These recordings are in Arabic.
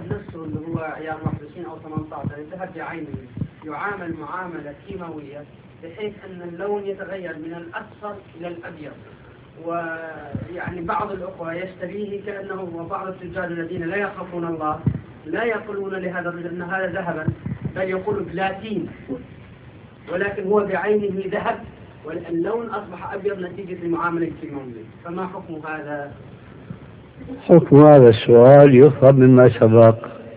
الذهب نفسه اللي هو عيار 21 أو 18 الذهب بعينه يعامل معاملة كيماوية بحيث أن اللون يتغير من الأصفر إلى الأبيض، ويعني بعض الأخوة يشتريه كأنه، وبعض التجار الذين لا يخافون الله لا يقولون لهذا الرجل أن هذا ذهبا، بل يقول بلاتين، ولكن هو بعينه ذهب واللون أصبح أبيض نتيجة المعاملة الكيماوية. فما حكم هذا؟ حكم هذا السؤال يفهم مما سبق.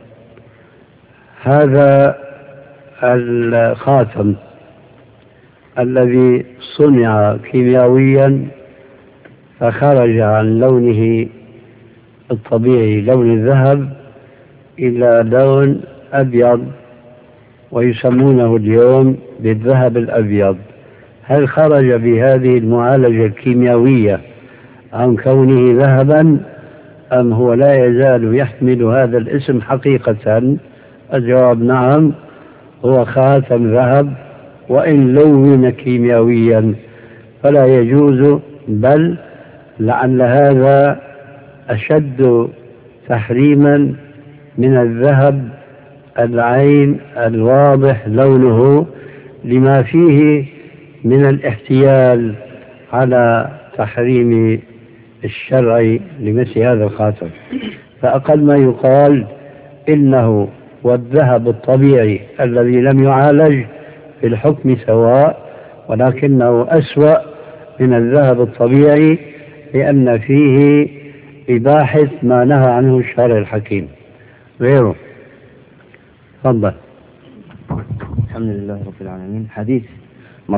هذا الخاتم الذي صنع كيميائيا فخرج عن لونه الطبيعي لون الذهب إلى لون أبيض ويسمونه اليوم بالذهب الأبيض، هل خرج بهذه المعالجة الكيميائية عن كونه ذهبا أم هو لا يزال يحمل هذا الاسم حقيقة؟ الجواب نعم، هو خاتم ذهب وإن لون كيميائيا فلا يجوز، بل لعل هذا أشد تحريما من الذهب العين الواضح لونه، لما فيه من الاحتيال على تحريم الشرع لمثل هذا الخاتم. فأقل ما يقال إنه والذهب الطبيعي الذي لم يعالج في الحكم سواء، ولكنه أسوأ من الذهب الطبيعي لأن فيه إباحة ما نهى عنه الشارع الحكيم غيره. تفضل. الحمد لله رب العالمين. حديث